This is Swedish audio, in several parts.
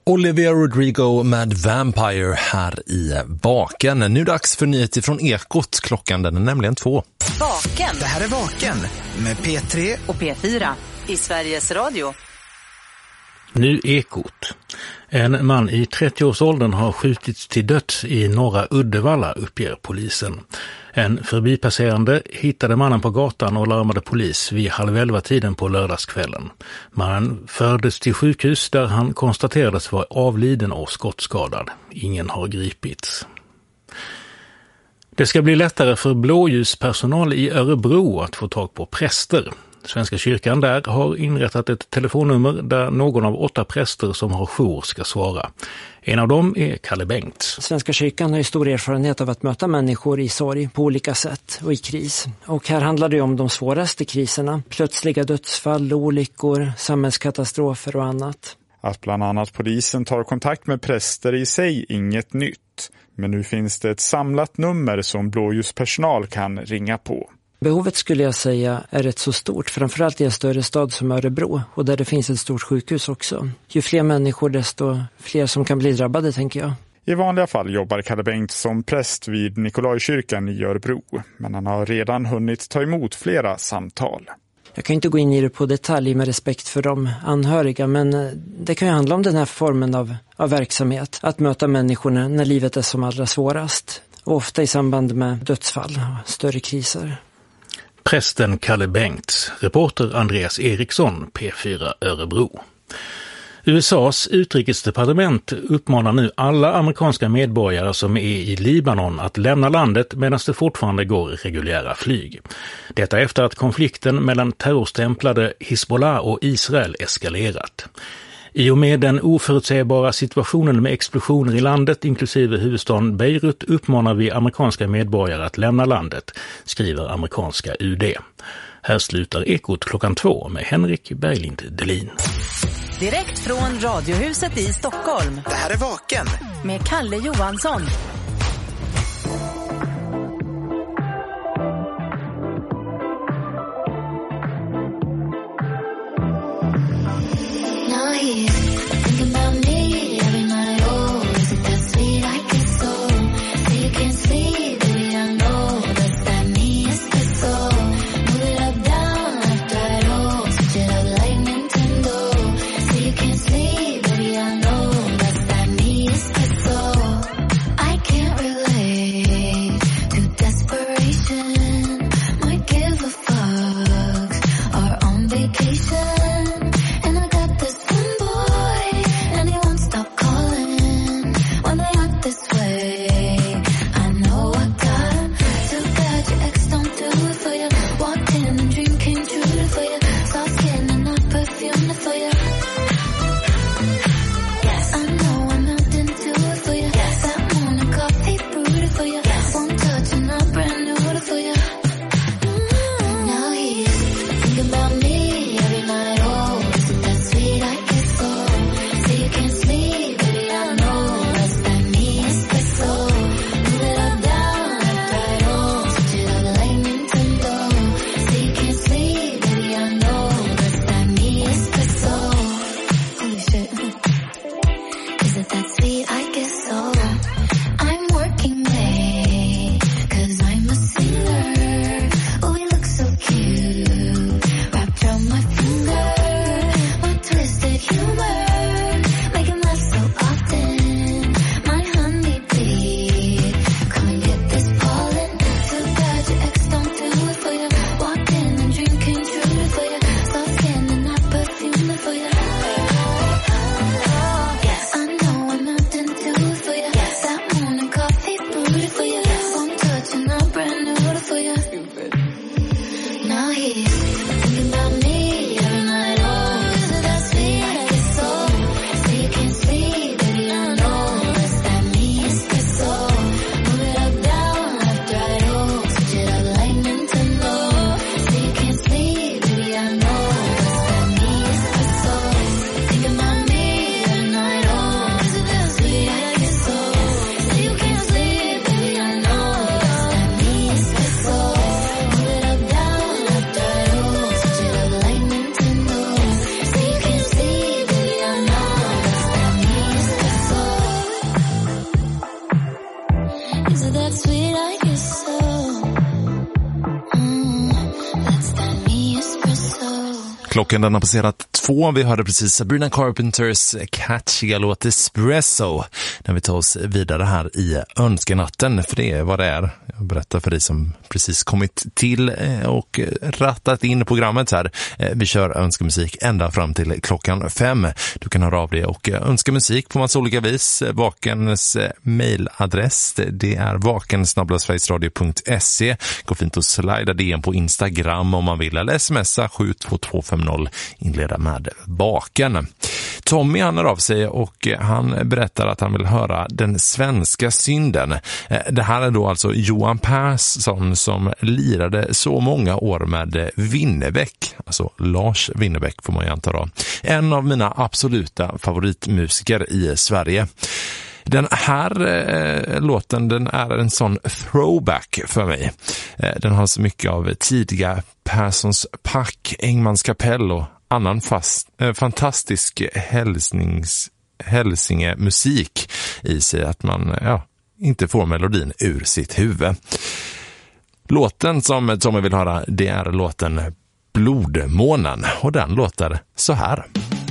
Olivia Rodrigo med Vampire här i Vaken. Nu dags för nyheter från Ekot. Klockan den är nämligen 2. Vaken. Det här är Vaken med P3 och P4 i Sveriges Radio. Nu Ekot. En man i 30-årsåldern har skjutits till döds i norra Uddevalla, uppger polisen. En förbipasserande hittade mannen på gatan och larmade polis vid 22:30 på lördagskvällen. Mannen fördes till sjukhus där han konstaterades vara avliden och skottskadad. Ingen har gripits. Det ska bli lättare för blåljuspersonal i Örebro att få tag på präster. Svenska kyrkan där har inrättat ett telefonnummer där någon av 8 präster som har jour ska svara. En av dem är Kalle Bengts. Svenska kyrkan har ju stor erfarenhet av att möta människor i sorg på olika sätt och i kris. Och här handlar det om de svåraste kriserna. Plötsliga dödsfall, olyckor, samhällskatastrofer och annat. Att bland annat polisen tar kontakt med präster i sig inget nytt. Men nu finns det ett samlat nummer som blåljuspersonal kan ringa på. Behovet skulle jag säga är rätt så stort, framförallt i en större stad som Örebro och där det finns ett stort sjukhus också. Ju fler människor desto fler som kan bli drabbade, tänker jag. I vanliga fall jobbar Kalle Bengt som präst vid Nikolajkyrkan i Örebro, men han har redan hunnit ta emot flera samtal. Jag kan inte gå in i det på detalj med respekt för de anhöriga, men det kan ju handla om den här formen av verksamhet. Att möta människorna när livet är som allra svårast, och ofta i samband med dödsfall och större kriser. Prästen Kalle Bengts, reporter Andreas Eriksson, P4 Örebro. USAs utrikesdepartement uppmanar nu alla amerikanska medborgare som är i Libanon att lämna landet medan det fortfarande går reguljära flyg. Detta efter att konflikten mellan terrorstämplade Hizbollah och Israel eskalerat. I och med den oförutsägbara situationen med explosioner i landet, inklusive huvudstaden Beirut, uppmanar vi amerikanska medborgare att lämna landet, skriver amerikanska UD. Här slutar Ekot klockan 2 med Henrik Berglind Delin. Direkt från Radiohuset i Stockholm. Det här är Vaken med Kalle Johansson. And I got this one boy Klockan den har passerat 2. Vi hörde precis Sabrina Carpenters catchiga låt Espresso när vi tar oss vidare här i önskenatten, för det är vad det är. Jag berättar för dig som precis kommit till och rattat in programmet här. Vi kör önskemusik ända fram till klockan 5. Du kan höra av dig och önska musik på massa olika vis. Vakens mailadress, det är vaken@sverigesradio.se. Gå fint och slida DM på Instagram om man vill, eller smsa 72250, inleda med Vaken. Tommy han hör av sig och han berättar att han vill höra Den svenska synden. Det här är då alltså Johan Persson som lirade så många år med Winnerbäck, alltså Lars Winnerbäck får man ju anta då. En av mina absoluta favoritmusiker i Sverige. Den här låten, den är en sån throwback för mig. Den har så mycket av tidiga Perssons pack, Engmans kapell och annan fantastisk hälsingemusik i sig, att man inte får melodin ur sitt huvud. Låten som jag vill höra, det är låten Blodmånen, och den låter så här.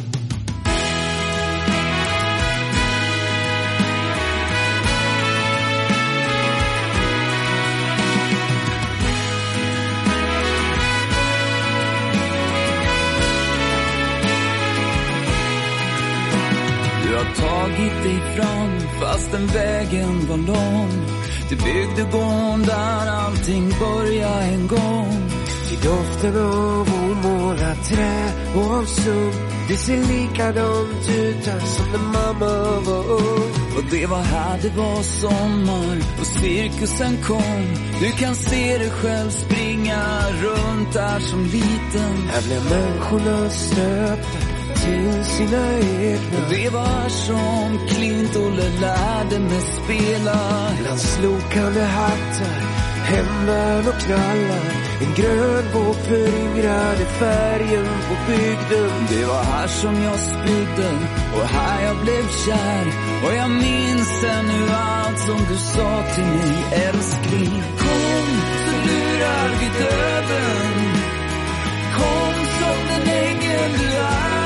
Tagit dig fram fast den vägen var lång till bygdegården där allting började en gång. Till doften av omåla trä och av sum, det ser likadant ut här som när mamma var ung. Och det var här det var sommar och cirkusen kom. Du kan se dig själv springa runt där som liten. Här blev människorna stöpta till sina egna. Och det var som Klint-Olle lärde mig spela. Bland slokande hattar, hemvärn och knallar, en grön våg föryngrade färgen på bygden. Det var här som jag spydde och här jag blev kär. Och jag minns ännu allt som du sa till mig, älskling. Kom så lurar vi döden. Kom som den ängel du är.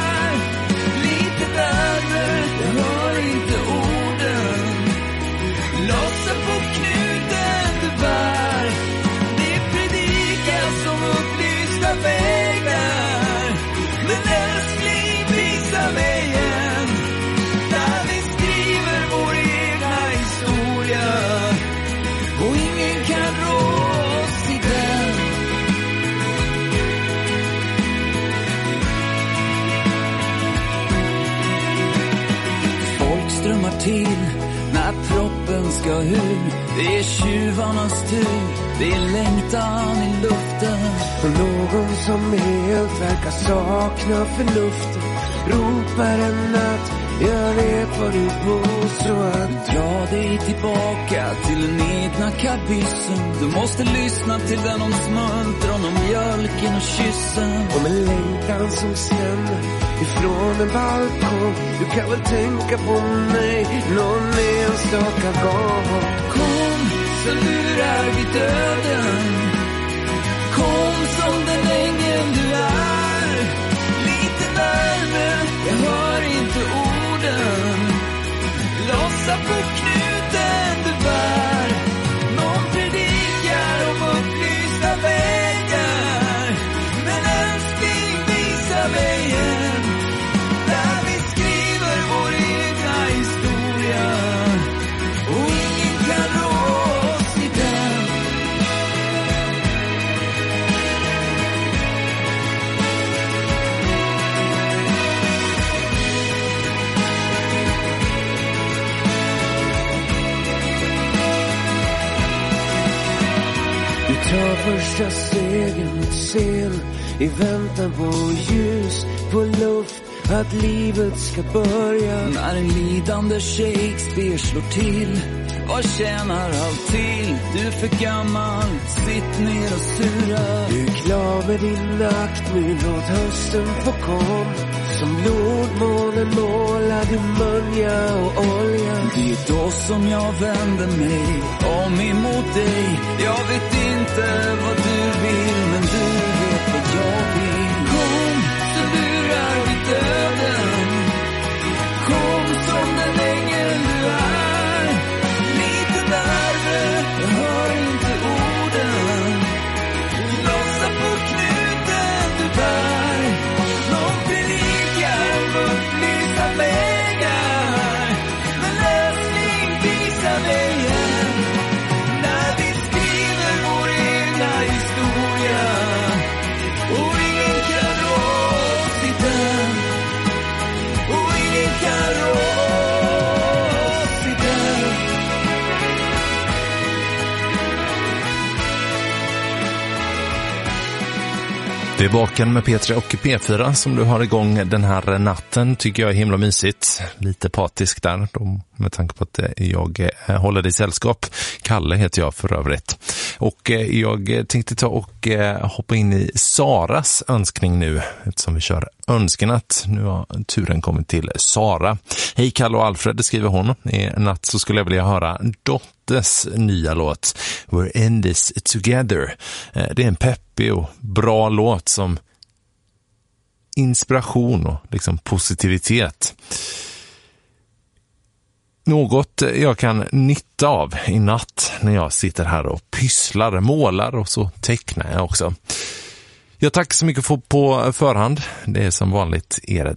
Jag hör inte orden. Lossa på knuten du bär. Det predikar som upplysta vägar. Men älskling, visa mig igen där vi skriver vår egna historia. Och ingen kan rå oss i den. Strömmar till när proppen ska ur. Det är tjuvarnas tur, det är längtan i luften. Och någon som helt verkar sakna förnuften ropar en natt, jag vet vad du påstår. Dra dig tillbaka till den egna kabyssen. Du måste lyssna till den om smultron, om mjölken och kyssen. Om en längtan som stämmer ifrån en balkong. Du kan väl tänka på mig någon enstaka gång. Kom så lurar vi döden. Kom som den ängeln du är. Lite närmare, jag hör inte orden. Lossa på knuten du bär. Någon predikar om upplysta vägar. Men älskling, visa mig igen där vi skriver vår egna historia. Och ingen kan rå oss i den. Du tar första stegen mot scen i väntan på ljus, på luft, att livet ska börja. När en lidande Shakespeare slår till, vad tjänar allt till? Du är för gammal, sitt ner och sura. Du är klar med din akt, nu låt hösten få kom. Som blodmånen målar du mönja och olja. Det är då som jag vänder mig om emot dig. Jag vet inte vad du vill, men du vet vad jag vill. Kom så Det är Vaken med P3 och P4 som du har igång den här natten, tycker jag är himla mysigt. Lite patisk där, med tanke på att jag håller i sällskap. Kalle heter jag för övrigt. Och jag tänkte ta och hoppa in i Saras önskning nu, eftersom vi kör önskenatt. Nu har turen kommit till Sara. Hej Kalle och Alfred, skriver hon. I natt så skulle jag vilja höra Dotters nya låt We're in this together. Det är en peppig och bra låt som inspiration och liksom positivitet. Något jag kan nytta av i natt när jag sitter här och pysslar, målar och så tecknar jag också. Jag tackar så mycket på förhand. Det är som vanligt er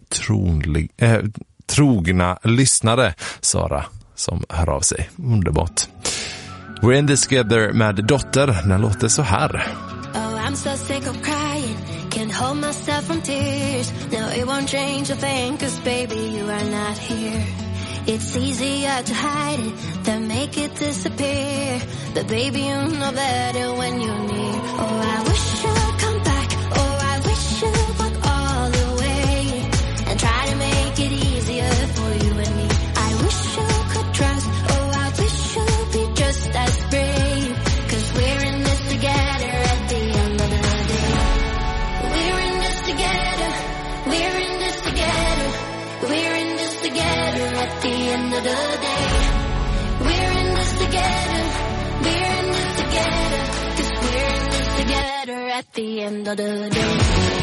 trogna lyssnare, Sara, som hör av sig. Underbart. We're in this together med Dotter. Den låter så här. Oh, I'm so sick of crying. Can't hold myself from tears. No, it won't change a thing, 'cause baby, you are not here. It's easier to hide it than make it disappear. But baby, you know better when you're near. Oh, I wish you'd come back. Oh, I wish you'd walk all the way and try to make it easier for you and me. I wish you could trust. Oh, I wish you'd be just as brave. 'Cause we're in this together at the end of the day. We're in this together. We're in this together. We're in this together at the end of the day. We're in this together. We're in this together. 'Cause we're in this together at the end of the day.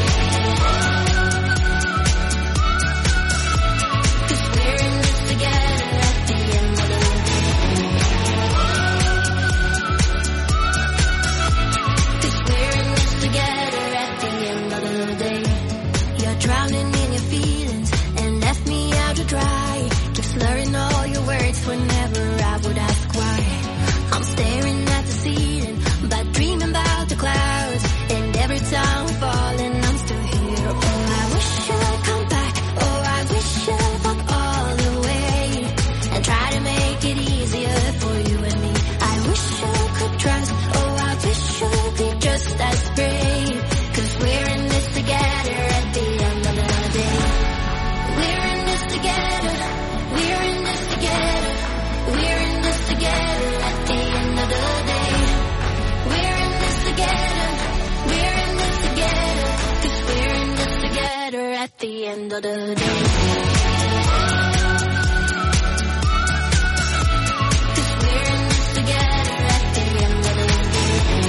'Cause we're in this together at the end of the day. 'Cause we're in this together at the end of the day. You're drowning in your feelings and left me out to dry. Keep slurring all your words whenever I would ask why. I'm staring at the ceiling, but dreaming about the clouds. And every time I'm falling, I'm still here. Oh, I wish you'd come back. Oh, I wish you'd walk all the way and try to make it easier for you and me. I wish you could trust. Oh, I wish you'd be just as brave. 'Cause we're in this together at the end of the day. We're in this together. We're in this together. We're in this together at the end of the day. We're in this together. We're in this together. 'Cause we're in this together at the end of the day. 'Cause we're in this together at the end of the day.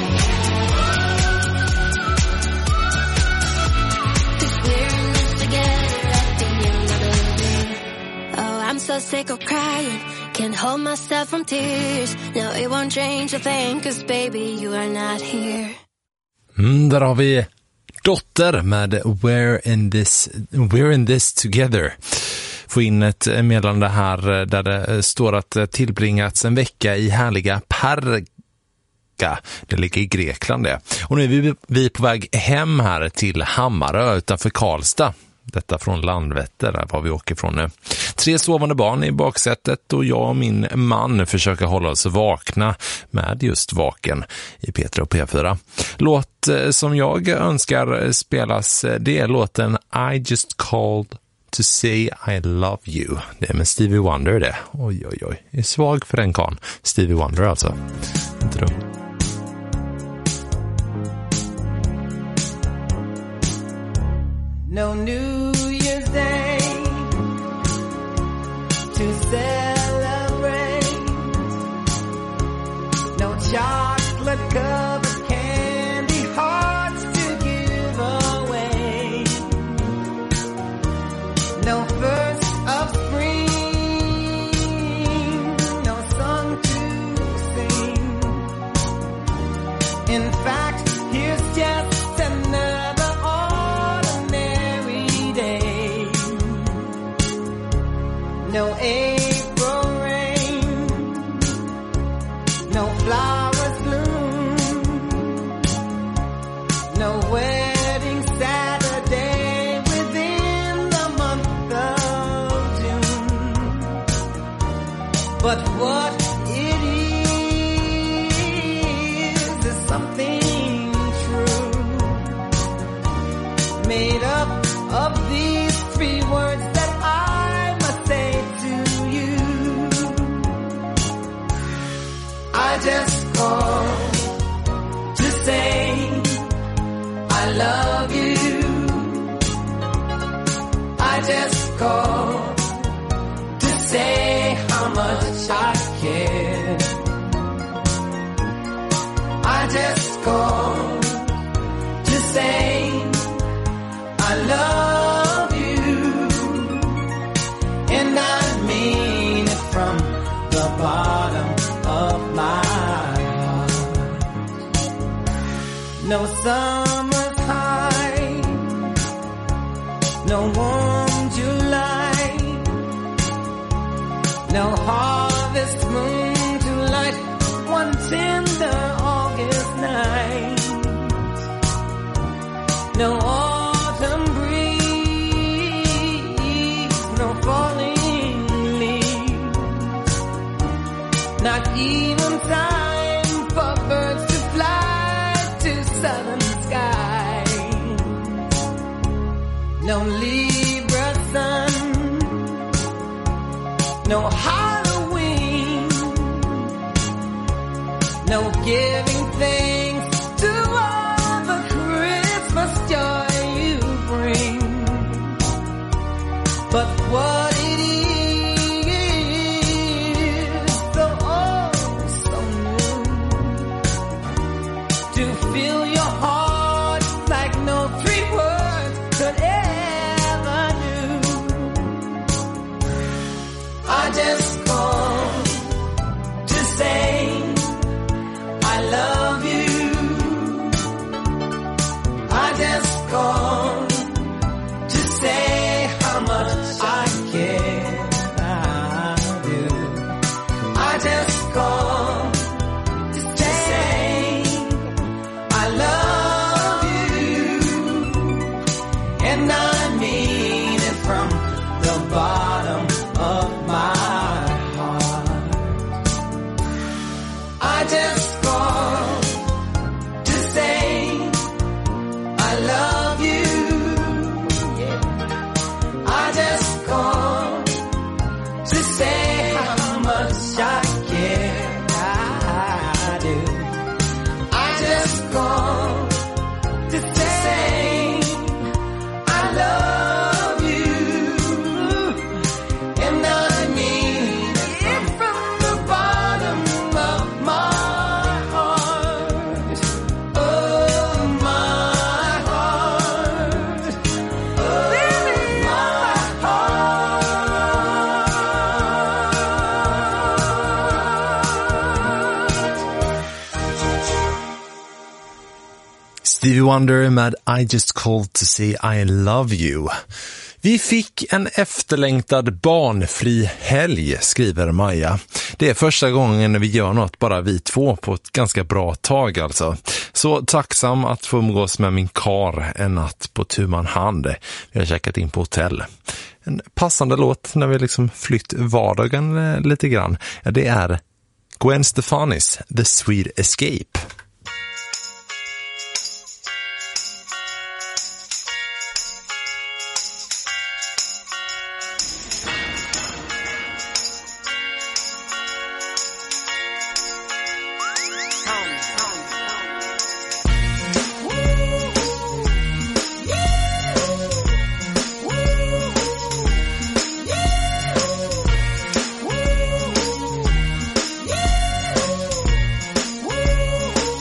'Cause we're in this together at the end of the day. Oh, I'm so sick of crying. Can't hold myself from tears. No, it won't change a thing, 'cause baby, you are not here. Där har vi Dotter med We're in this together. Få in ett meddelande här där det står att tillbringats en vecka i härliga Perga. Det ligger i Grekland det. Och nu är vi på väg hem här till Hammarö utanför Karlstad. Detta från Landvetter, där var vi åker från nu. 3 sovande barn i baksätet och jag och min man försöker hålla oss vakna med just Vaken i P3 och P4. Låt som jag önskar spelas, det är låten I just called to say I love you. Det är med Stevie Wonder det. Oj, oj, oj. Jag är svag för den kan. Stevie Wonder alltså. Inte dumt. No New Year's Day to celebrate. No chocolate covered candy hearts to give away. No first of spring, no song to sing. In fact, here's just another no April rain, no flowers bloom, no wedding Saturday within the month of June. But what it is something true. I just called to say how much I care. I just called to say I love you, and I mean it from the bottom of my heart. No summer's high, no warm July, no harvest moon to light one tender August night, no autumn breeze, no falling leaves, not even time for birds to fly to southern skies, no Libra sun, no Halloween, no giving thanks to all the Christmas joy you bring. But what it is, so oh, so new, to fill your heart like no three words could ever do. I just called to say I love you. I just called to say how much I care. I do. I just called to say I love you, and I mean it from the bottom of my heart. I just called to say I love you. Yeah. I just called to say how much I care. I do. I just called to say I love you, and I mean it from the bottom of my heart. Oh, my heart. Oh, my Stevie Wonder med I just called to say I love you. Vi fick en efterlängtad barnfri helg, skriver Maja. Det är första gången vi gör något bara vi två på ett ganska bra tag alltså. Så tacksam att få umgås med min kar en natt på tu man hand. Vi har checkat in på hotell. En passande låt när vi liksom flytt vardagen lite grann. Ja, det är Gwen Stefani's The Sweet Escape. Woo!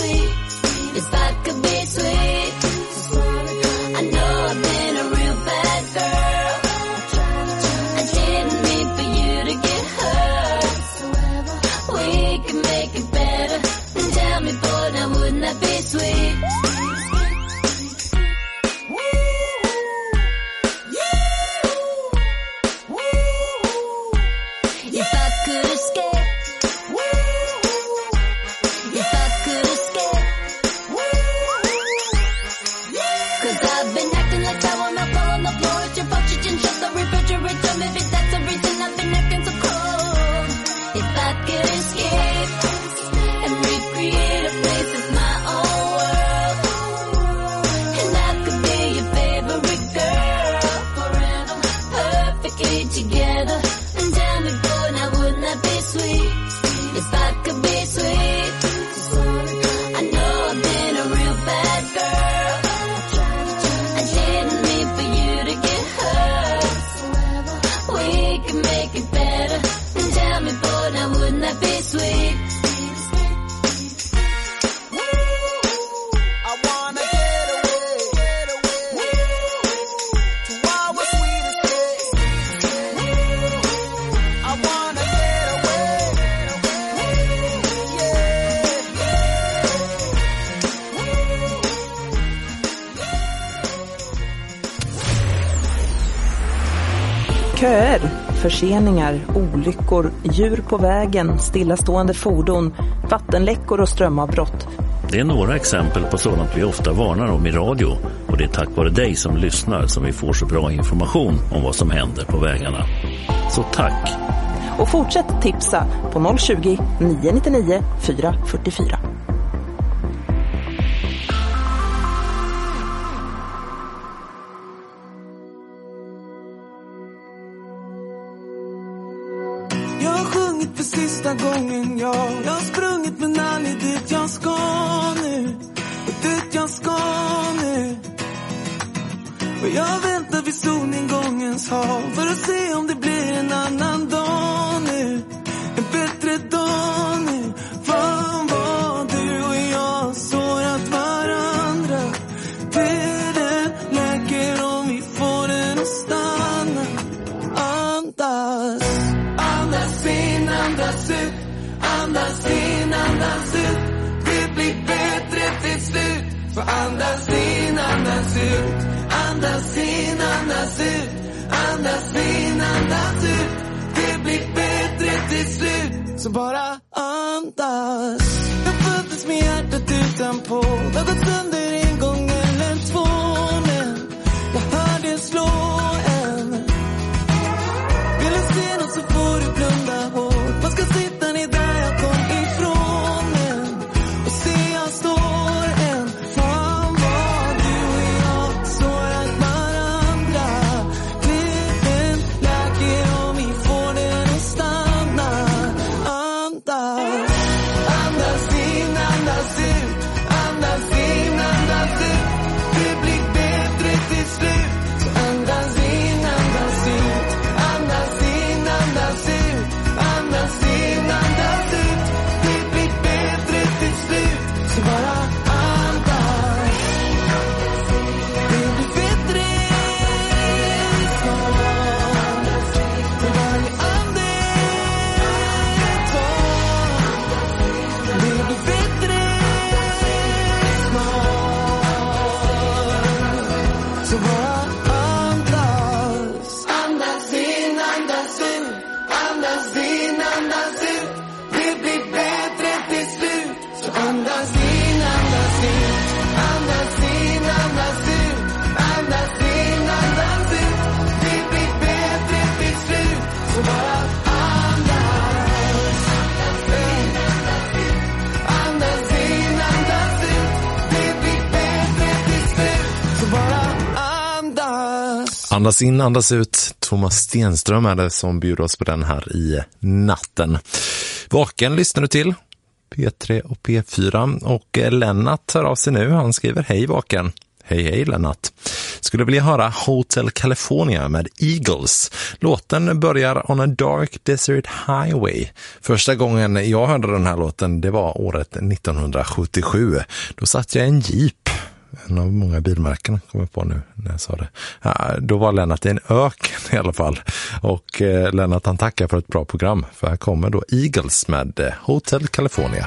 sweet, if I could be sweet. I know I've been a real bad girl. I didn't mean for you to get hurt. We can make it better. And tell me, boy, now wouldn't that be sweet? Köer, förseningar, olyckor, djur på vägen, stillastående fordon, vattenläckor och strömavbrott. Det är några exempel på sådant vi ofta varnar om i radio, och det är tack vare dig som lyssnar som vi får så bra information om vad som händer på vägarna. Så tack! Och fortsätt tipsa på 020 999 444. Gången jag har sprungit men aldrig dit jag ska nu. Och dit jag ska nu. Och jag väntar vid solnedgångens hav för att se om det blir en annan dag nu. En bättre dag nu. Fan vad du och jag sårat varandra. Tiden läker om vi får den att stanna. Andas. Andas in, andas ut. Andas in, andas ut. Det blir bättre till slut. För andas in, andas ut. Andas in, andas ut. Andas in, andas ut. Det blir bättre till slut. Så bara andas. Jag föddes med hjärtat utanpå. Det har gått sönder en gång eller två. Men jag hör det slå en. Vill du se något så får du blunda hårt. Man ska sitta ner där jag kom ifrån en. Och se jag står en. Fan vad du och jag sårat varandra. Tiden läker om vi får den att stanna. Andas. Andas in, andas ut. Andas in, andas ut. Det blir bättre till slut. Så andas in, andas ut. Andas in, andas ut. Andas in, andas ut. Det blir bättre till slut. Så bara andas. Det blir bättre snart. För varje andetag. Det blir bättre snart. Så bara andas. Andas in, andas ut. Andas in, andas ut. Det blir bättre till slut. Så andas in, andas ut. Andas in, andas ut. Andas in, andas ut. Det blir bättre till slut. Så bara andas. Andas in, andas ut. Det blir bättre till slut. Så bara andas. Andas in, andas ut. Thomas Stenström är det som bjuder oss på den här i natten. Vaken lyssnar du till P3 och P4, och Lennart tar av sig nu. Han skriver hej Vaken. Hej hej Lennart. Skulle vilja höra Hotel California med Eagles. Låten börjar On a Dark Desert Highway. Första gången jag hörde den här låten, det var året 1977. Då satt jag i en Jeep. En av många bilmärken kommer jag på nu när jag sa det. Ja, då var Lennart i en öken i alla fall. Och Lennart han tackar för ett bra program. För här kommer då Eagles med Hotel California.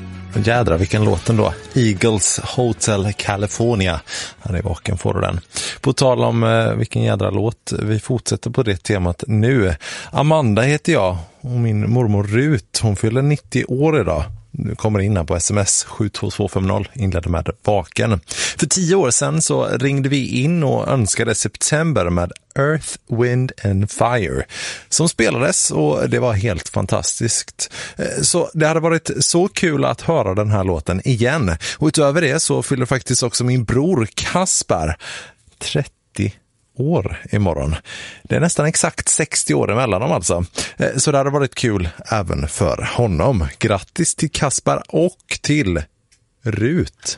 Jädra vilken låten då. Eagles Hotel California. Här är vaken får du den. På tal om vilken jädra låt, vi fortsätter på det temat nu. Amanda heter jag och min mormor Rut, hon fyller 90 år idag. Nu kommer in här på sms 72250, inledde med Vaken. För 10 år sedan så ringde vi in och önskade September med Earth, Wind and Fire som spelades, och det var helt fantastiskt. Så det hade varit så kul att höra den här låten igen. Och utöver det så fyller faktiskt också min bror Kasper 30 år imorgon. Det är nästan exakt 60 år emellan dem alltså. Så det hade varit kul även för honom. Grattis till Kasper och till Rut.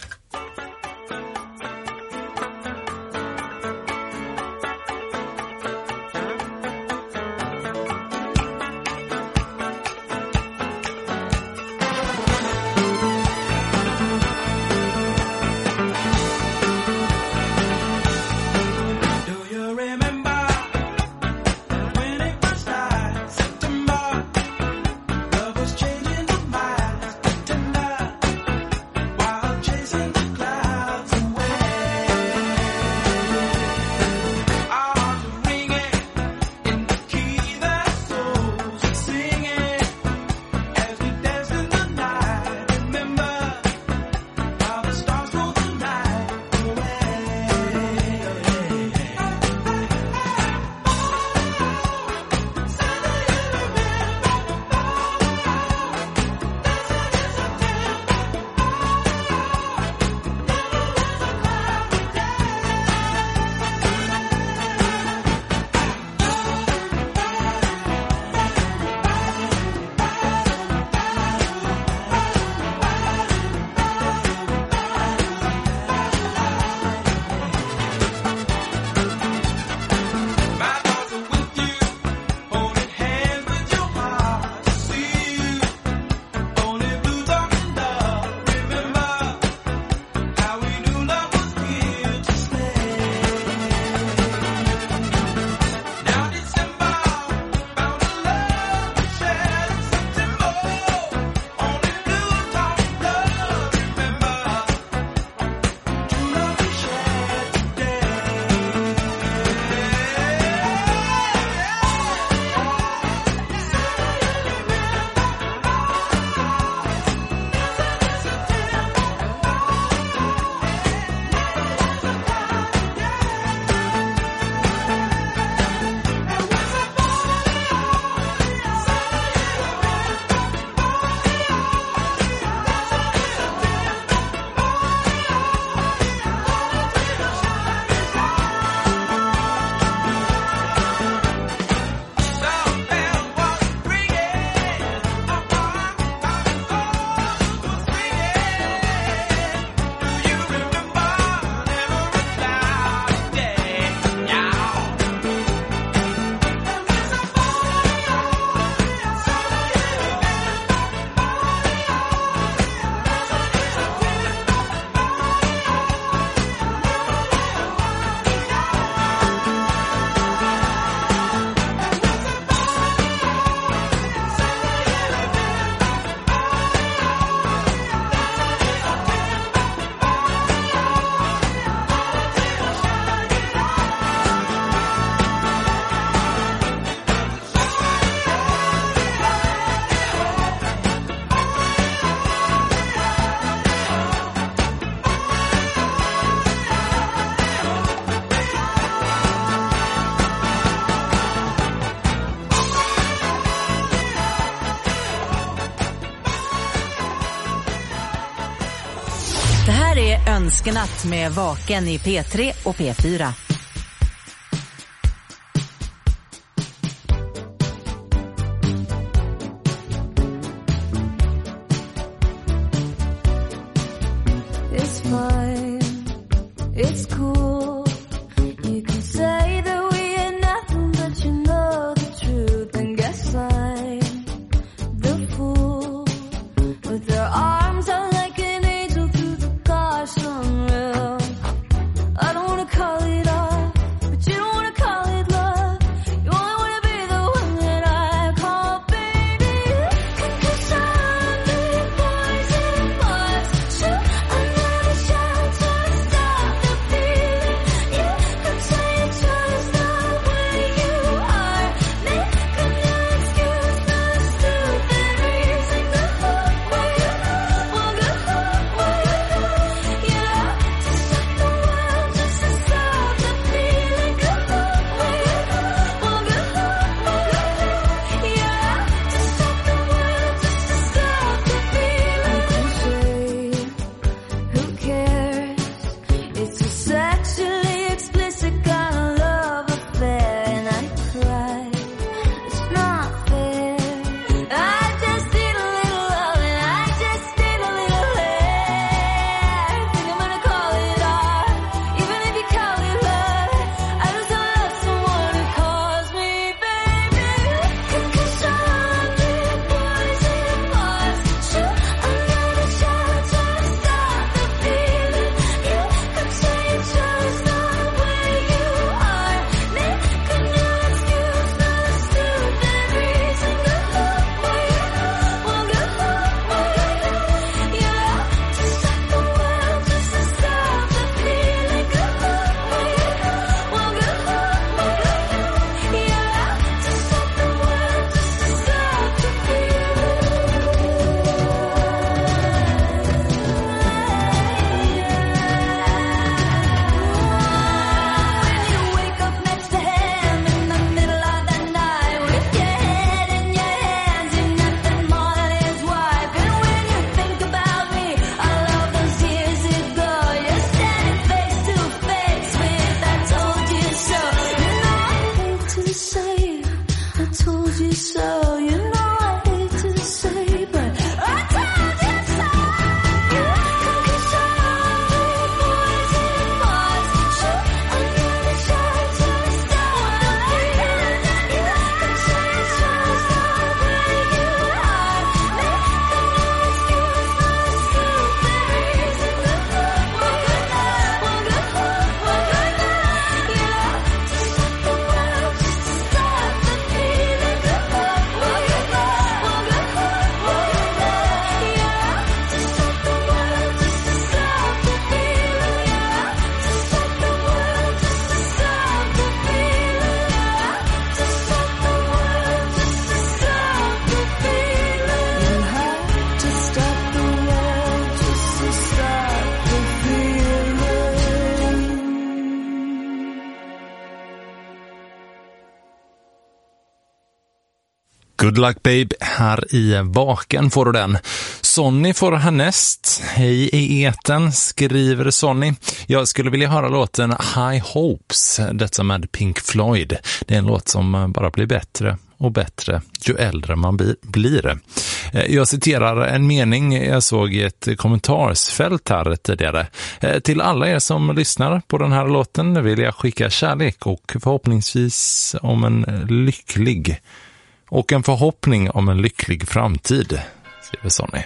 Det här är Önskenatt med Vaken i P3 och P4. It's fine, it's cool. You can say that we ain't nothing, but you know the truth. And guess I'm the fool with their arms out like an angel through the gosh unreal. I don't wanna call it all told you so. You know I hate to say, but I told you so. Cause you're poison bars. Shoot another shot to stop the feeling. Cause you're so where you are. Make no excuse for stupid reasons. One good night, one good night, one good night. Yeah, to stop the world, just to stop the feeling. One good night, one good night, one good night. Yeah, to stop the world, just to stop the feeling. Yeah, to stop the world, just to stop the feeling. Yeah, to stop the world, just to stop the feeling. You have to stop the world just to stop the feeling. Good Luck Babe här i Vaken får du den. Sonny får härnäst. Hej i eten, skriver Sonny. Jag skulle vilja höra låten High Hopes, detta med Pink Floyd. Det är en låt som bara blir bättre och bättre ju äldre man blir. Jag citerar en mening jag såg i ett kommentarsfält här tidigare. Till alla er som lyssnar på den här låten vill jag skicka kärlek och förhoppningsvis om en förhoppning om en lycklig framtid, skriver Sonny.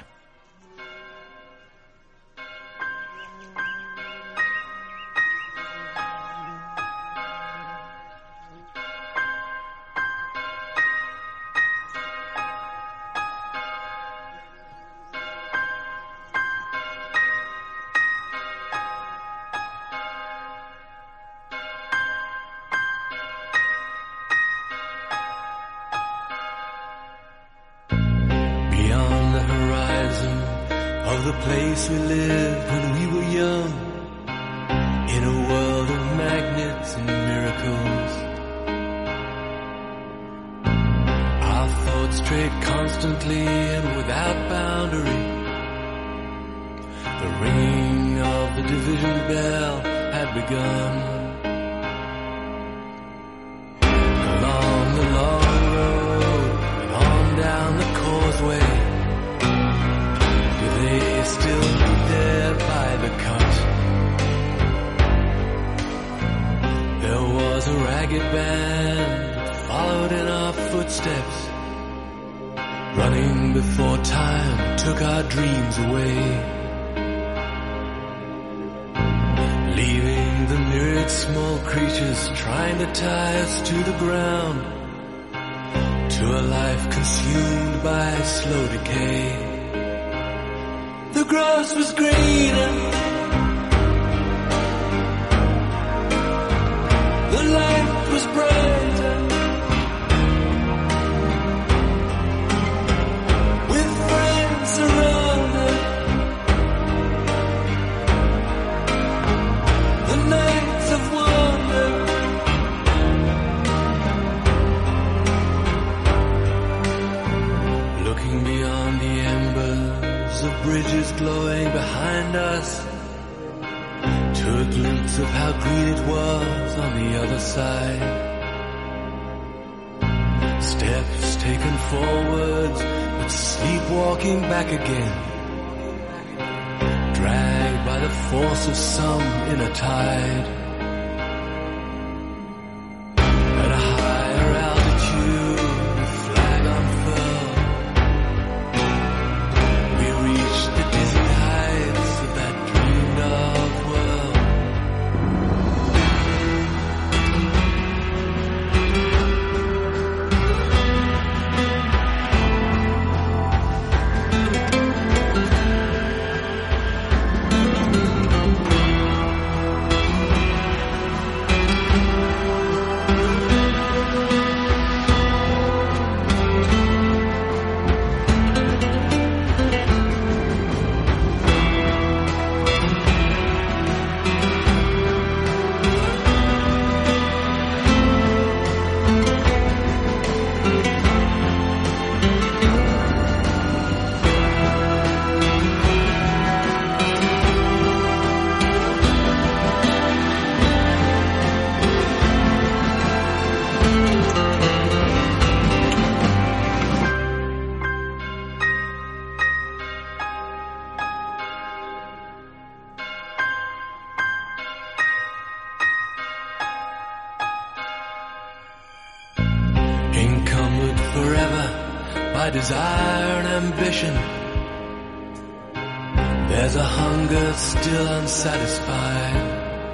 Beyond the horizon of the place we lived when we were young, in a world of magnets and miracles, our thoughts strayed constantly and without boundary. The ringing of the division bell had begun. Along the long road and on down the causeway, do they still be there by the cut? There was a ragged band that followed in our footsteps, running before time took our dreams away, leaving the myriad small creatures trying to tie us to the ground, to a life consumed by slow decay. The grass was greener, the light was brighter, with friends around us. The nights of wonder, looking beyond the embers of bridges glowing behind us, to a glimpse of how green it was on the other side. Steps taken forwards, but sleepwalking back again, dragged by the force of some inner tide. At a higher altitude, the flag unfurled, we reached the dizzy heights of that dreamed of world. by desire and ambition. There's a hunger still unsatisfied.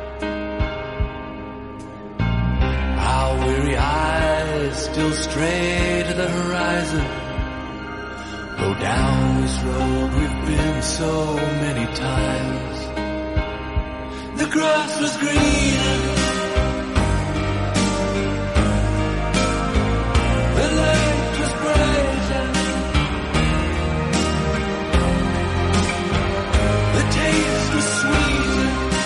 Our weary eyes still stray to the horizon. Go down this road we've been so many times. The grass was green. The light was brighter. The taste was sweet.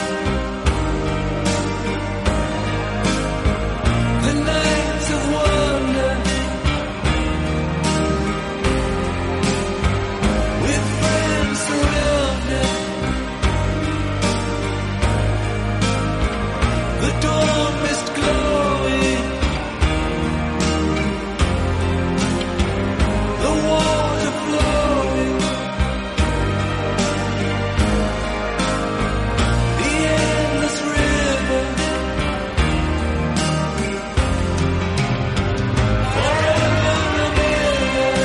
The nights of wonder. With friends surrounded. The dawn mist glowing. The water flowing. The endless river. Forever and ever.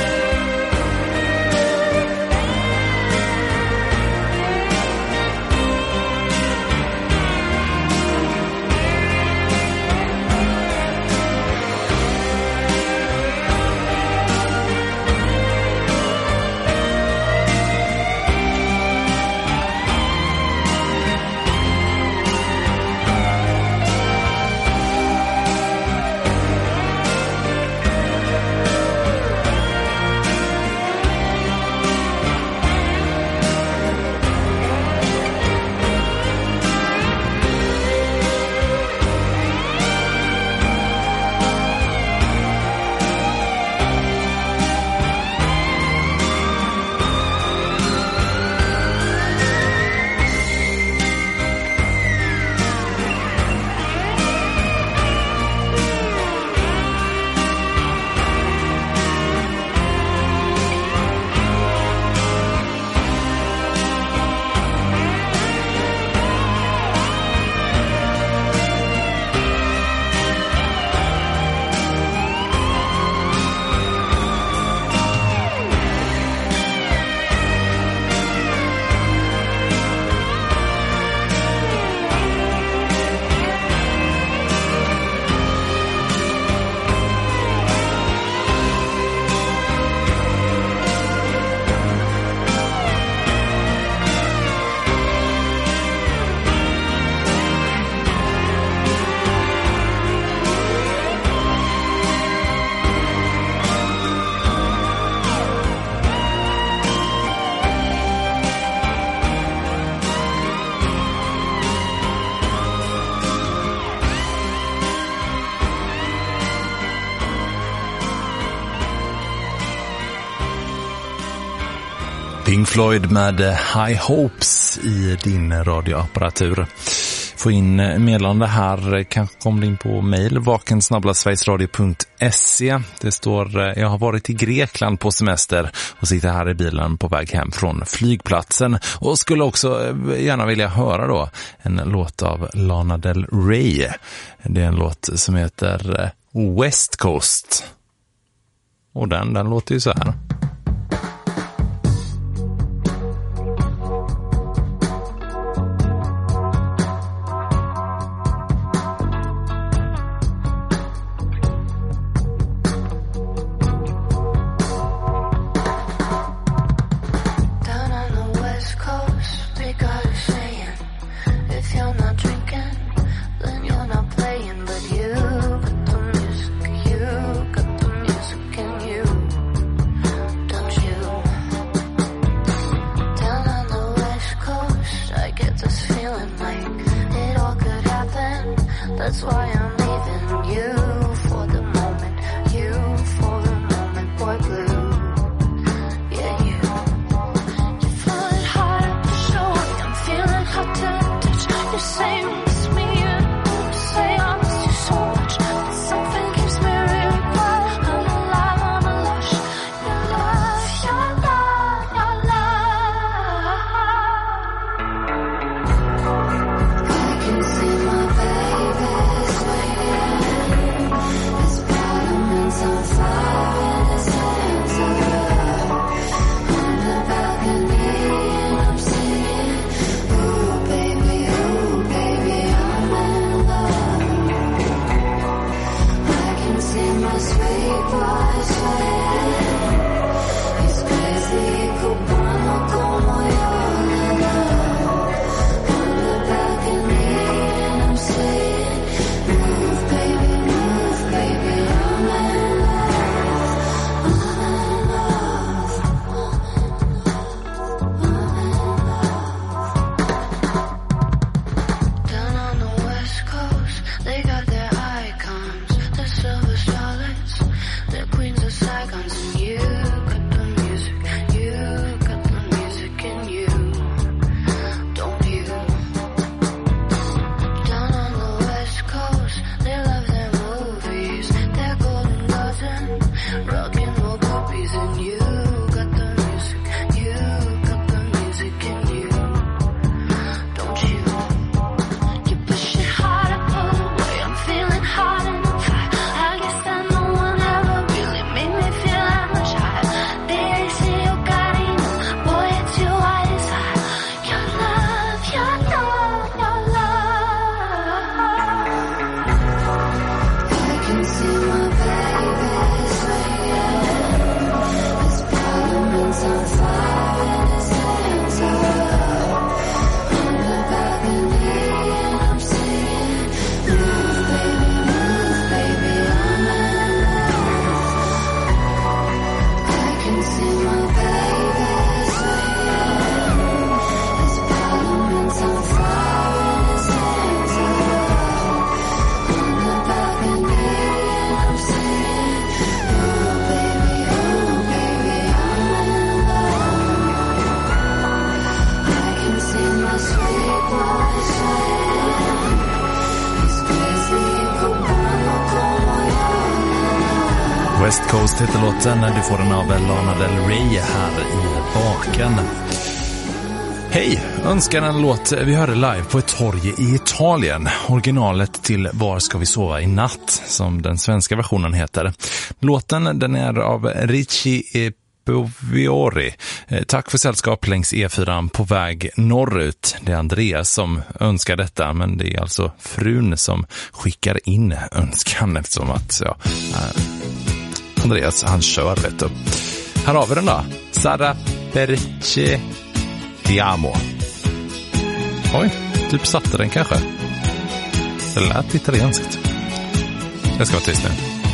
Pink Floyd med High Hopes i din radioapparatur. Få in meddelande här, kanske kom det in på mejl vakensnabblasverigesradio.se. Det står, jag har varit i Grekland på semester och sitter här i bilen på väg hem från flygplatsen och skulle också gärna vilja höra då en låt av Lana Del Rey. Det är en låt som heter West Coast. Och den låter ju så här. see my sweet boy swaying. He's crazy, cubano como yo. On the balcony and I'm saying, move baby, I'm in down on the west coast, they got their icons, the silver starlets, the queens of Saigons, and you got the music, you got the music in you, don't you? Down on the west coast, they love their movies, their golden dozen, rock and roll groupies, and you got the music, you got the music in you, don't you? You push it harder, pull away, I'm feeling hot and on fire. I guess that no one ever really made me feel that much higher. They say you got it, boy, it's your eye desire. Your love, your love, your love. I can see my baby swinging. His parliament's on fire and his hands are up. On the balcony and I'm singing, move baby, I'm in love. I can see my baby swinging. His parliament's on fire and his hands are up. On the balcony and I'm singing, oh baby, I'm in love. I can see my sweet boy swaying. He's crazy, cubano como yo. West Coast heter låten. Du får den av Lana Del Rey här i baken. Hej, önskar en låt vi hörde live på ett torg i Italien. Originalet till Var ska vi sova i natt, som den svenska versionen heter. Låten den är av Ricci Poviori. Tack för sällskap längs E4 på väg norrut. Det är Andreas som önskar detta, men det är alltså frun som skickar in önskan eftersom att Andreas han kör, vet du. Här har vi den då. Sara Perce Ti amo. Oj, typ satte den kanske. Det lät italienskt. Jag ska vara tyst nu.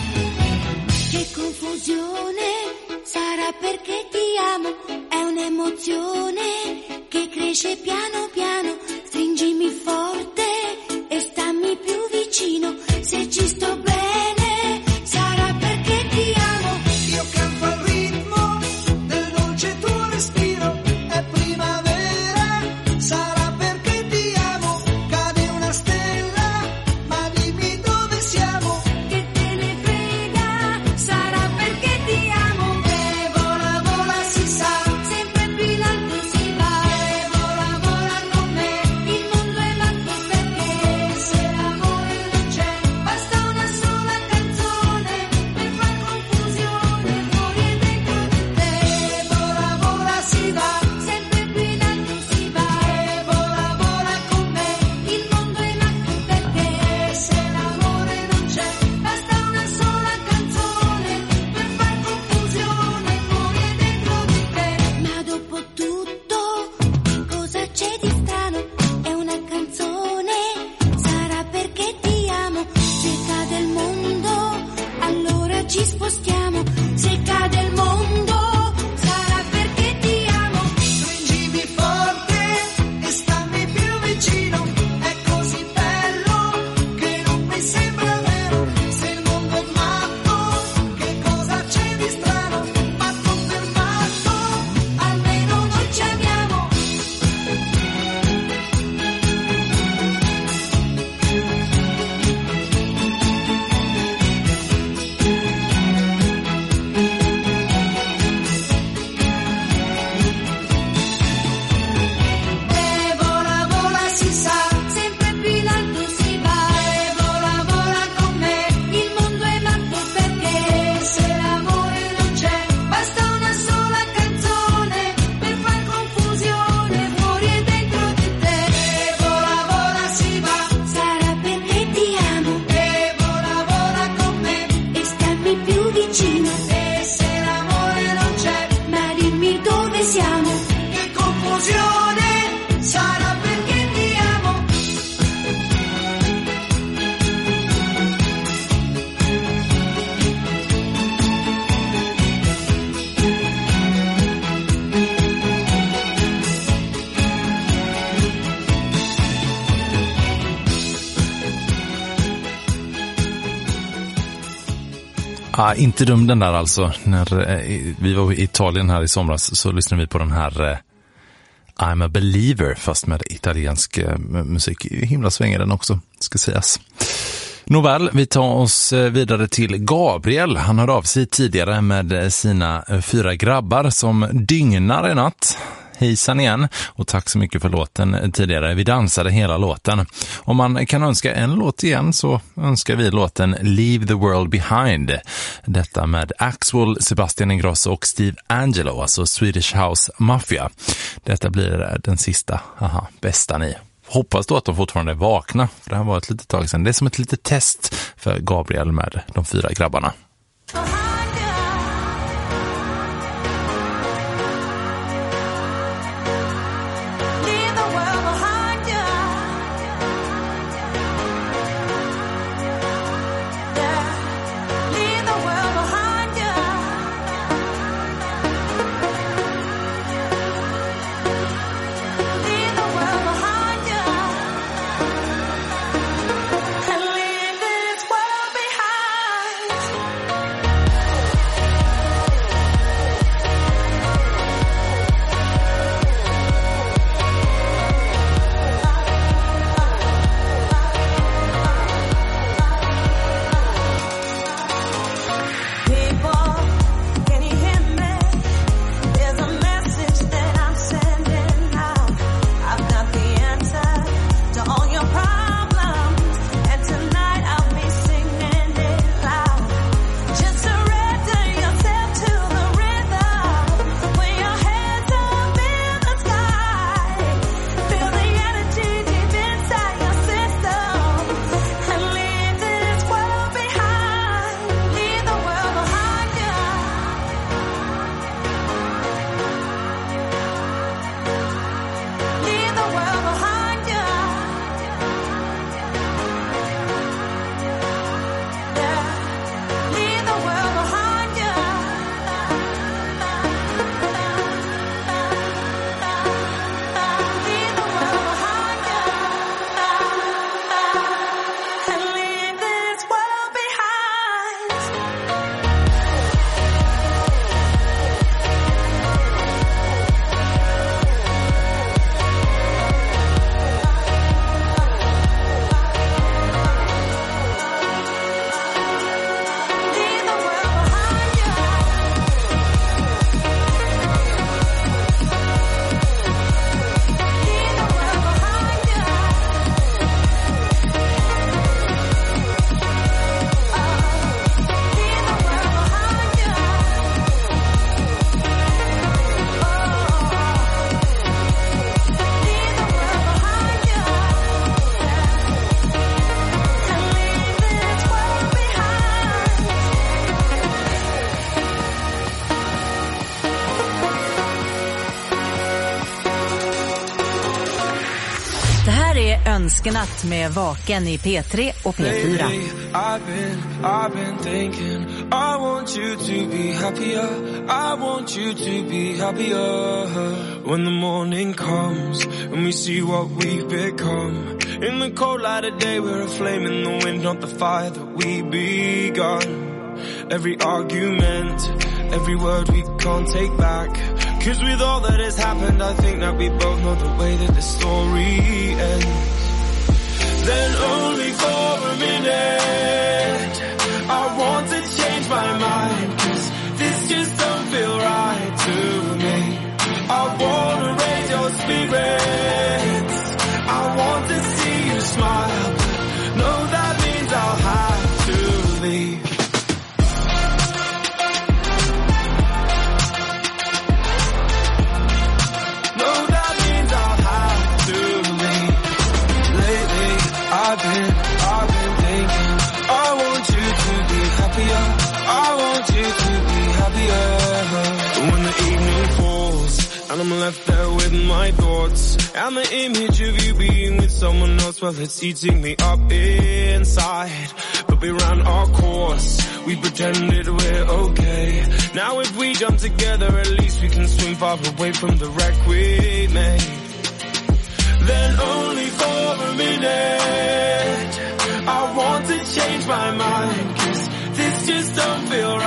Che confusione sarà perché ti amo, è un'emozione che cresce piano piano, stringimi forte e stammi più vicino, se ci sto bene sarà perché ti amo. Io canto al ritmo del dolce tuo respiro, è primavera, sarà perché ti amo, cade una stella, ma dimmi dove siamo. Che te ne frega, sarà perché ti amo. E vola, vola si sa, Sempre più in alto si va. e vola, vola con me. Il mondo è matto perché Se l'amore non c'è, basta una sola canzone per far confusione fuori e dentro di te. e vola, vola si va, Sempre più in alto si va. e vola, vola con me. Il mondo è matto perché Se l'amore non c'è, basta una sola canzone per far confusione fuori e dentro di te. Ma dopo tutto, cosa c'è di strano? È una canzone, sarà perché ti amo. Se cade il mondo, allora ci spostiamo. Se cade il mondo, sarà perché ti amo. stringimi forte e stammi più vicino, è così bello che non mi sembra vero. Se il mondo è matto, che cosa c'è di strano? Matto per matto, Almeno noi ci amiamo. Inte dum den där alltså. När vi var i Italien här i somras så lyssnade vi på den här I'm a believer, fast med italiensk musik. Himla svänger den också, ska sägas. Nåväl, vi tar oss vidare till Gabriel. Han hörde av sig tidigare med sina 4 grabbar som dygnar i natt. Hejsan igen, och tack så mycket för låten tidigare. Vi dansade hela låten. Om man kan önska en låt igen så önskar vi låten Leave the World Behind. Detta med Axwell, Sebastian Ingrosso och Steve Angelo, alltså Swedish House Mafia. Detta blir den sista, bästa ni. Hoppas då att de fortfarande är vakna, för det här var ett litet tag sedan. Det är som ett litet test för Gabriel med de 4 grabbarna. Önskenatt med Vaken i P3 och P4. I've been thinking, I want you to be happier. I want you to be happier. When the morning comes and we see what we've become. In the cold light of day we're a flame in the wind, not the fire that we begun. Every argument, every word we can't take back. 'Cause with all that has happened, I think that we both know the way that the story ends. Then only for a minute I want to change my mind, 'cause this just don't feel right to me. I wanna raise your spirits, I want to see you smile, but no, that means I'll have to leave. I've been thinking, I want you to be happier. I want you to be happier. When the evening falls and I'm left there with my thoughts, and the image of you being with someone else, well, it's eating me up inside. But we ran our course, we pretended we're okay. Now if we jump together, at least we can swim far away from the wreck we made. Then only for a minute I want to change my mind, 'cause this just don't feel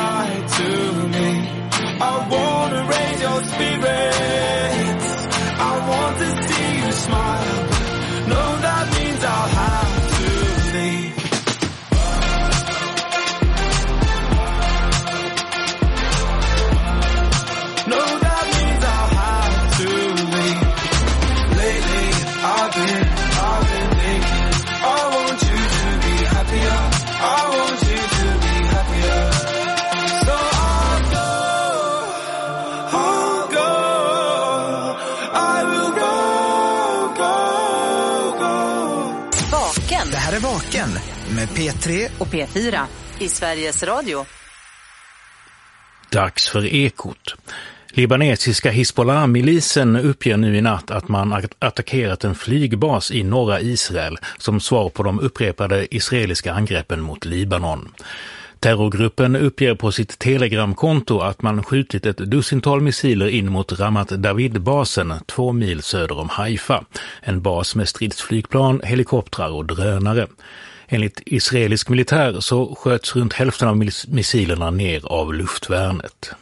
Vaken med P3 och P4 i Sveriges Radio. Dags för Ekot. Libanesiska Hizbollah-milisen uppger nu i natt att man attackerat en flygbas i norra Israel som svar på de upprepade israeliska angreppen mot Libanon. Terrorgruppen uppger på sitt telegramkonto att man skjutit ett dussintal missiler in mot Ramat David-basen 2 mil söder om Haifa. En bas med stridsflygplan, helikoptrar och drönare. Enligt israelisk militär så sköts runt hälften av missilerna ner av luftvärnet.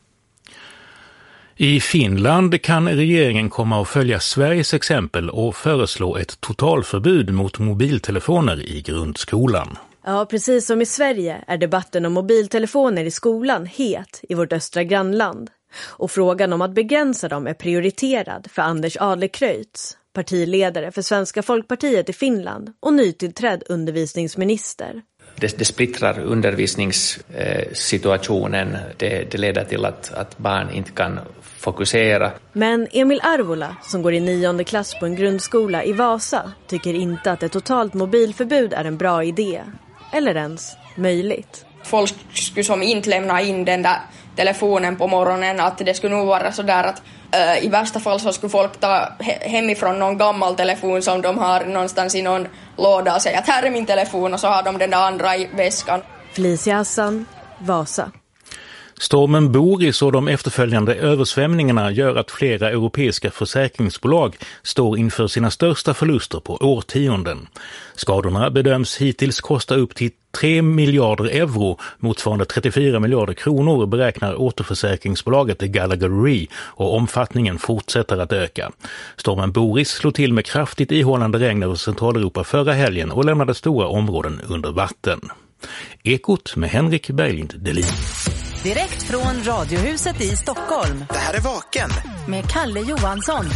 I Finland kan regeringen komma att följa Sveriges exempel och föreslå ett totalförbud mot mobiltelefoner i grundskolan. Ja, precis som i Sverige är debatten om mobiltelefoner i skolan het i vårt östra grannland. Och frågan om att begränsa dem är prioriterad för Anders Adlercreutz, partiledare för Svenska Folkpartiet i Finland och nytillträdd undervisningsminister. Det splittrar undervisningssituationen, det leder till att barn inte kan fokusera. Men Emil Arvola, som går i 9:e klass på en grundskola i Vasa, tycker inte att ett totalt mobilförbud är en bra idé. Eller ens möjligt. Folk skulle som inte lämna in den där telefonen på morgonen, att det skulle nog vara så där att i värsta fall så skulle folk ta hemifrån någon gammal telefon som de har någonstans i någon låda och säga att här är min telefon, och så har de den där andra i väskan. Felicia Hassan, Vasa. Stormen Boris och de efterföljande översvämningarna gör att flera europeiska försäkringsbolag står inför sina största förluster på årtionden. Skadorna bedöms hittills kosta upp till 3 miljarder euro, motsvarande 34 miljarder kronor, beräknar återförsäkringsbolaget Gallagher Re, och omfattningen fortsätter att öka. Stormen Boris slog till med kraftigt ihållande regn över Centraleuropa förra helgen och lämnade stora områden under vatten. Ekot med Henrik Berglind Delin. Direkt från Radiohuset i Stockholm. Det här är Vaken med Kalle Johansson.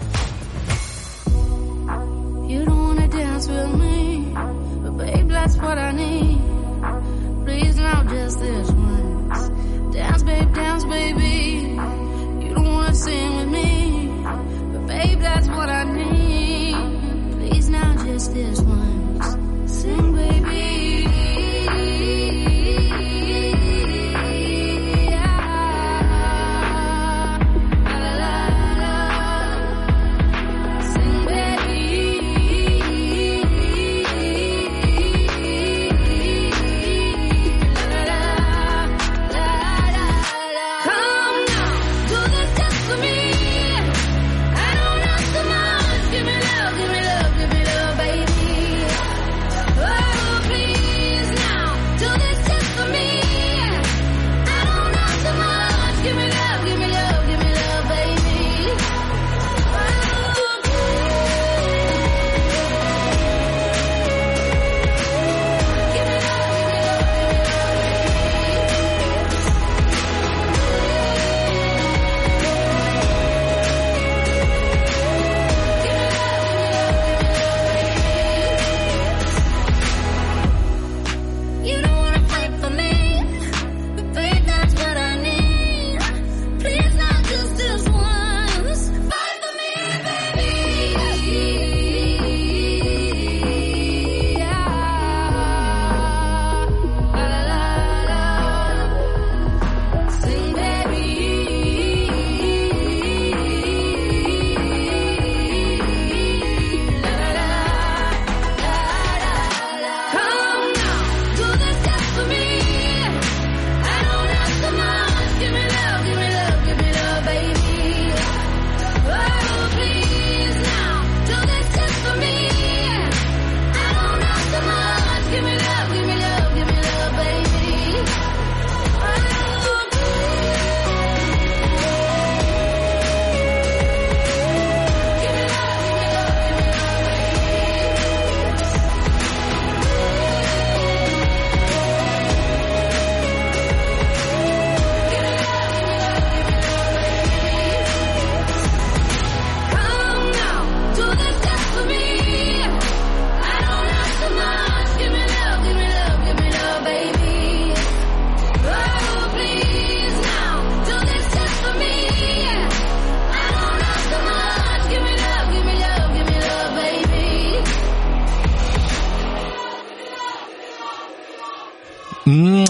You don't wanna dance with me, but babe, that's what I need. Please now, just this once. Dance, baby. You don't wanna sing with me, but babe, that's what I need. Please now, just this once. Sing, baby.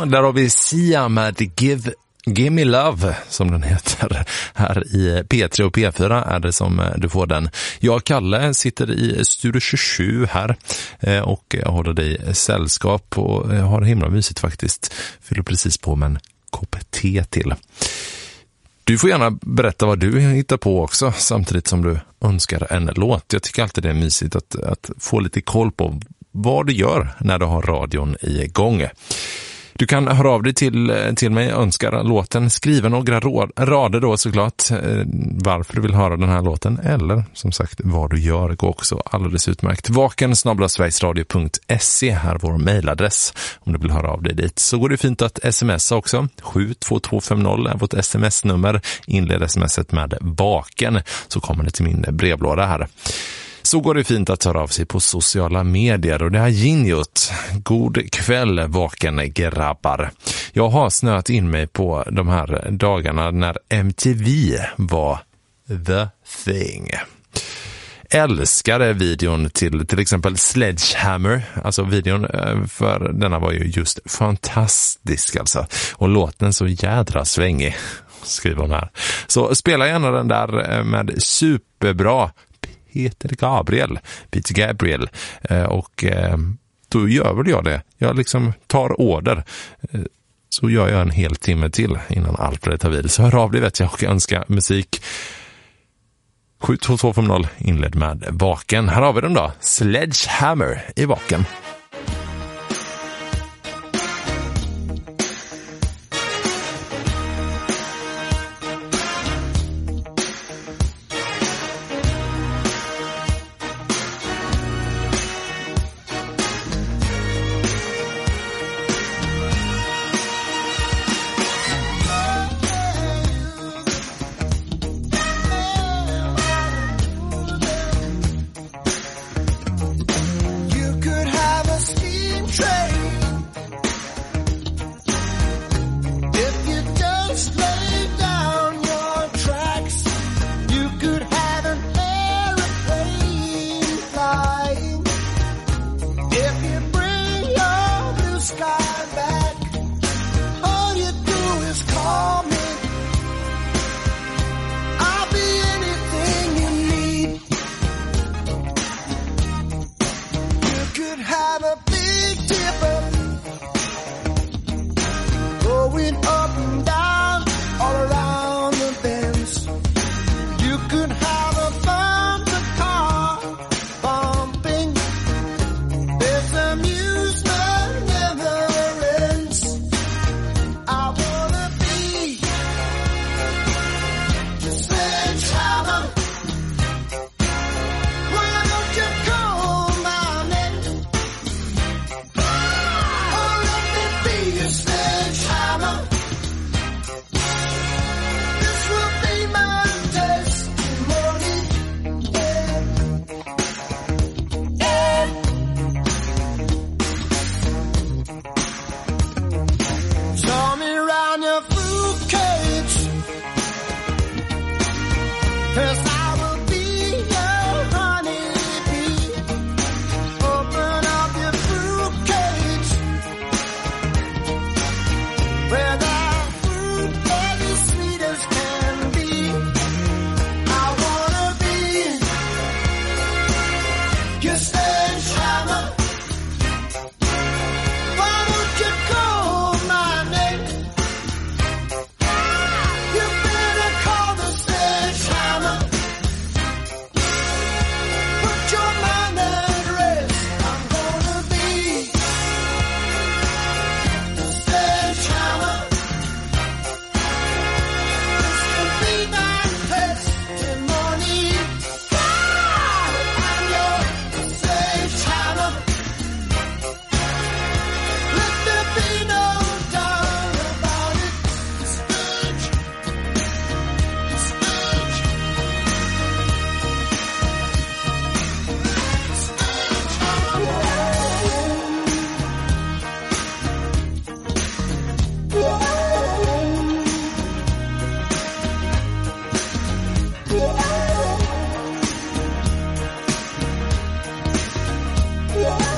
där har vi Sia med Give Me Love, som den heter. Här i P3 och P4 är det som du får den. Jag och Kalle sitter i Studio 27 här och jag håller dig sällskap och har det himla mysigt faktiskt. Fyller precis på med en kopp te till. Du får gärna berätta vad du hittar på också, samtidigt som du önskar en låt. Jag tycker alltid det är mysigt att få lite koll på vad du gör när du har radion igång. Du kan höra av dig till mig, önskar låten, skriva några rader då såklart, varför du vill höra den här låten, eller som sagt vad du gör går också alldeles utmärkt. vaken@sverigesradio.se här vår mejladress om du vill höra av dig dit. Så går det fint att smsa också, 72250 är vårt sms-nummer, inled smset med vaken så kommer det till min brevlåda här. Så går det fint att höra av sig på sociala medier och det har Ginjot. God kväll vaken grabbar. Jag har snöat in mig på de här dagarna när MTV var the thing. Älskade videon till exempel Sledgehammer, alltså videon för denna var ju just fantastisk alltså. Och låten så jädra svängig, skriver hon här. Så spela gärna den där med superbra Peter Gabriel och då gör väl jag det. Jag liksom tar order. Så gör jag en hel timme till innan Alfred tar vid. Så hör av dig vet jag och önskar musik. 72250 inled med vaken. Här har vi den då. Sledgehammer i vaken. Yeah.